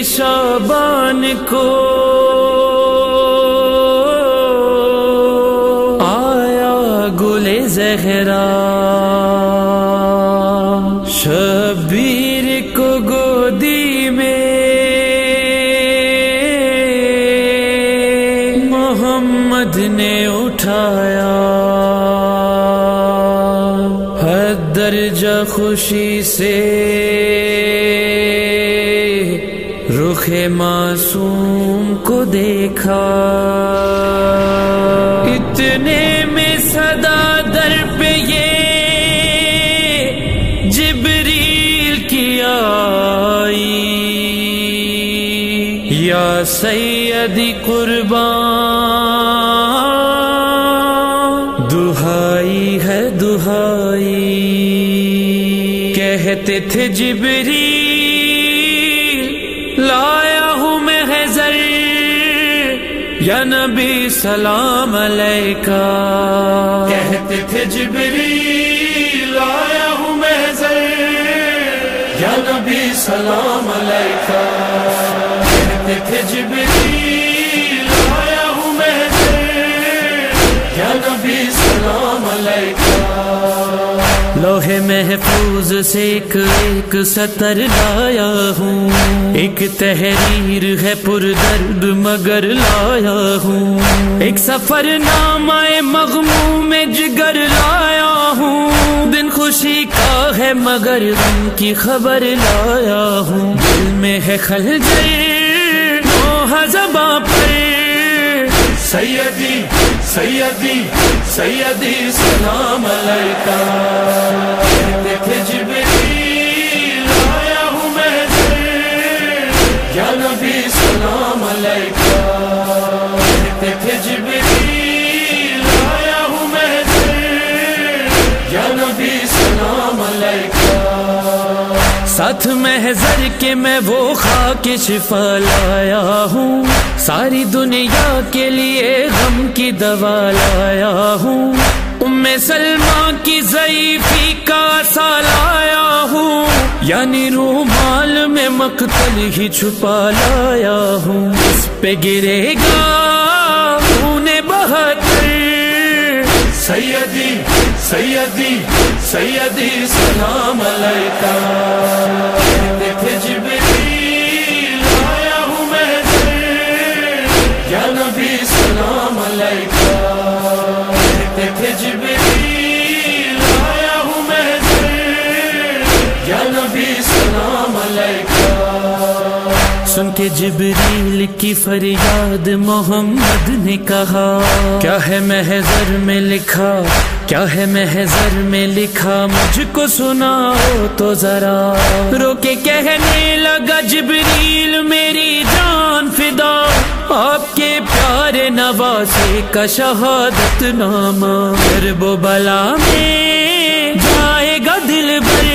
شعبان کو آیا گل زہرا، شبیر کو گودی میں محمد نے اٹھایا، حد درجہ خوشی سے رخ معصوم کو دیکھا، اتنے میں صدا در پہ یہ جبریل کی آئی، یا سیدی قربان دہائی ہے دہائی، کہتے تھے جبریل لایا ہوں محضر، یا نبی سلام علیکہ، کہتے تھے جبریل لایا ہوں محضر، یا نبی سلام علیکہ، کہتے تھے جبریل لایا ہوں محضر، یا نبی سلام علیکہ۔ لوح محفوظ سے ایک ایک سطر لایا ہوں، ایک تحریر ہے پر درد مگر لایا ہوں، ایک سفر نامہ مغموم جگر لایا ہوں، دن خوشی کا ہے مگر غم کی خبر لایا ہوں، دل میں ہے خلجر نوحہ زباں پر، سیدی سیدی سیدی سلام علیکہ، کہتے تھے جبریل لایا ہوں محضر، یا نبی سلام علیکہ، کہتے تھے جبریل لایا ہوں محضر، یا نبی سلام علیکہ۔ ساتھ محضر کے میں وہ خاک شفا لایا ہوں، ساری دنیا کے لیے غم کی دوا لایا ہوں، ام سلمہ کی ضعیفی کا عصا لایا ہوں، یعنی رومال میں مقتل ہی چھپا لایا ہوں، اس پہ گرے گا خون بہتر، سیدی سیدی سیدی سلام علیکہ، کہتے تھے جبریل لایا ہوں محضر، یا نبی سلام علیکہ، کہتے تھے جبریل لایا ہوں محضر، یا نبی سلام علیکہ۔ سن کے جبریل کی فریاد محمد نے کہا، کیا ہے محضر میں لکھا، کیا ہے محضر میں لکھا، مجھ کو سناؤ تو ذرا، رو کے کہنے لگا جبریل میری جان فدا، آپ کے پیارے نواسے کا شہادت نامہ، کرب و بلا میں جائے گا دل بھر،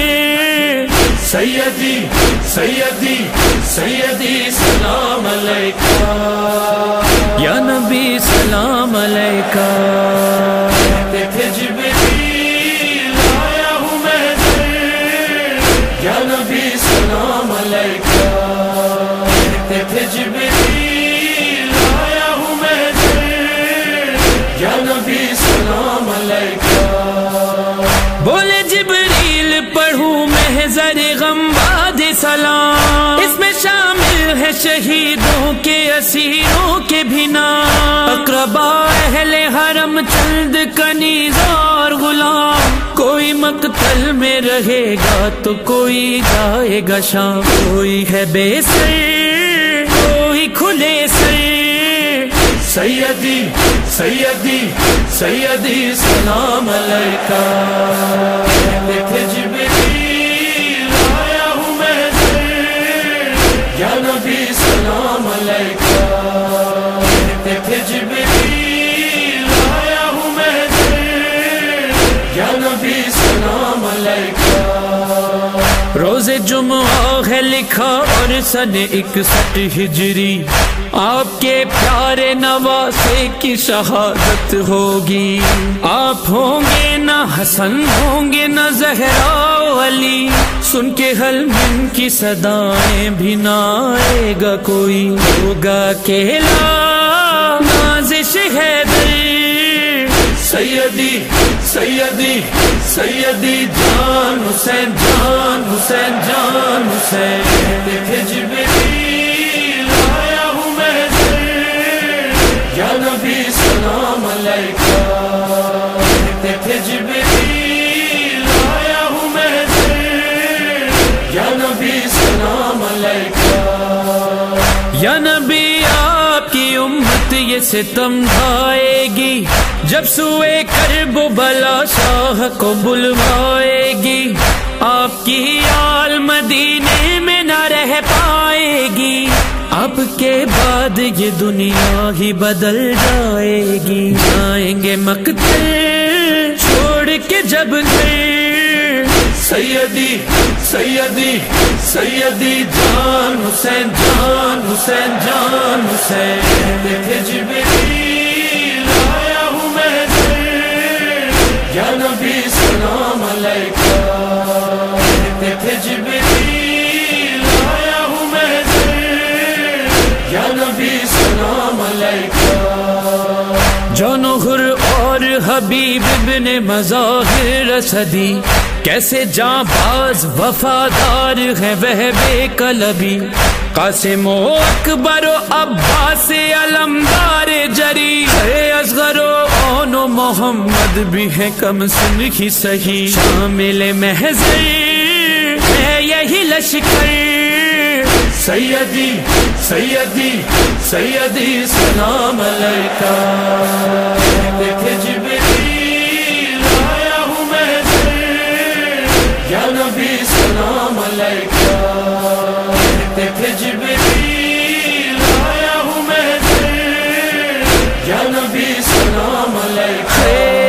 سیدی سیدی سیدی سلام علیکہ، یا نبی سلام علیکہ، کہتے تھے جبریل لایا ہوں محضر، یا نبی سلام علیکہ، کہتے تھے جبریل لایا ہوں محضر، یا نبی سلام علیکہ۔ بولے جبریل پڑھوں محضر غم بعد سلام، اس میں شامل ہے شہیدوں کے اسیروں کے بھی نام، اقربا اہل حرم چند کنیز اور غلام، کوئی مقتل میں رہے گا تو کوئی جائے گا شام، کوئی ہے بے سر کوئی کھلے سر، سیدی سیدی سیدی سلام علیکہ، کہتے تھے جبریل لایا ہوں محضر، یا نبی سلام علیکہ، کہتے تھے جبریل لایا ہوں محضر، یا نبی سلام علیکہ۔ روز جمعہ ہے ہے لکھا اور سن 61 ہجری آپ کے پیارے نواسے کی شہادت ہوگی. آپ ہوں گے نہ حسن ہوں گے نہ زہرا و علی، سن کے حلم کی صدائیں بھی نہ آئے گا کوئی. ہوگا اکیلا نازش حیدر سیدی سیدی سیدی جان حسین جان حسین جان حسین. دیکھے جبریل آیا ہوں میں یا نبی سلام علیکہ. دیکھے جبریل آیا ہوں میں یا نبی سلام علیکہ. یا نبی آپ کی امت یہ ستم ڈھائے گی، جب سوئے کرب و بلا شاہ کو بلوائے گی. آپ کی آل مدینے میں نہ رہ پائے گی، آپ کے بعد یہ دنیا ہی بدل جائے گی. جائیں گے مقتل چھوڑ کے جب گھر، سیدی سیدی سیدی جان حسین جان حسین جان حسین. دیکھے جبریل آیا ہوں میں یا نبی سلام علیکہ. دیکھے جبریل آیا ہوں میں یا نبی سلام علیکہ. جونہر اور حبیب ابن مظاہر اسدی کیسے جاں باز وفادار ہے وہ بے قلبی. قاسم و اکبر و عباس علمدار جری، اصغر و اون و محمد بھی ہے کم سن ہی سہی. شامل محضر ہے یہی لشکر. سیدی سیدی سیدی سلام علیکہ. دیکھے جبریل آیا ہوں میں یا نبی سلام علیکہ. دیکھے جبریل آیا ہوں میں یا نبی سلام علیکہ.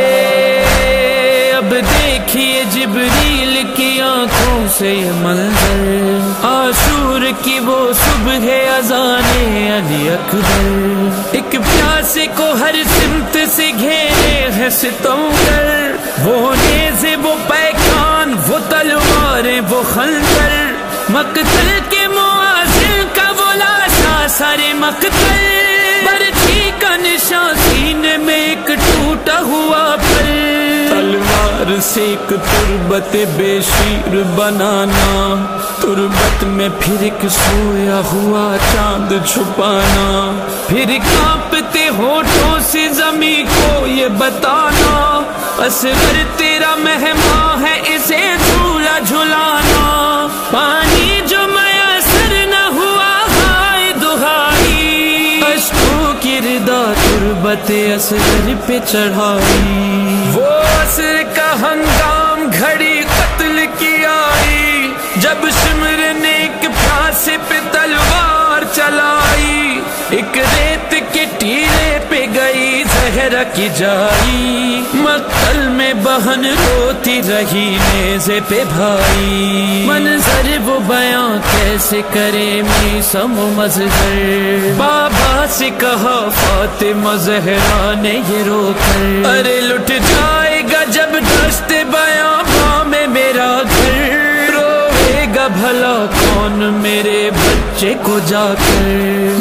اب دیکھیے جبریل کی آنکھوں سے یہ منظر، عاشور کی وہ صبح اذان علی اکبر. ایک پیاسے کو ہر سمت سے گھیرے ہے ستمگر، وہ نیزے وہ پیکان وہ تلواریں وہ خنجر. مقتل کے مؤذن کا وہ لاشا سارے مقتل، برچھی کا نشان سینے میں ایک ٹوٹا ہوا پل. تلوار سے ایک تربت بے شیر بنانا، تربت میں پھر ایک سویا ہوا چاند چھپانا. پھر کانپتے ہونٹوں سے زمین کو یہ بتانا، اصغر تیرا مہمان ہے اسے جھولا جھلانا. پانی جو میسر نہ ہوا ہائے دہائی، اشکوں کی ردا تربت اصغر پہ چڑھائی. وہ عصر کا ہنگام گھڑی قتل کی آئی، جب شمر نے ایک پیاسے پہ تلوار چلائی. ایک ریت کے ٹیلے پہ گئی زہرا کی جائی، مقتل میں بہن روتی رہی نیزے پہ بھائی. منظر وہ بیاں کیسے کرے میثم و مظہر، بابا سے کہا فاطمہ زہرا نے یہ رو کر. ارے لٹ جائے گا جب دشت بیاں ماں میں میرا گھر، روئے گا بھلا کون میرے بچے کو جا کر.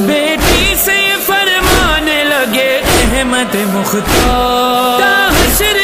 بیٹی سے فرمانے لگے احمد مختار،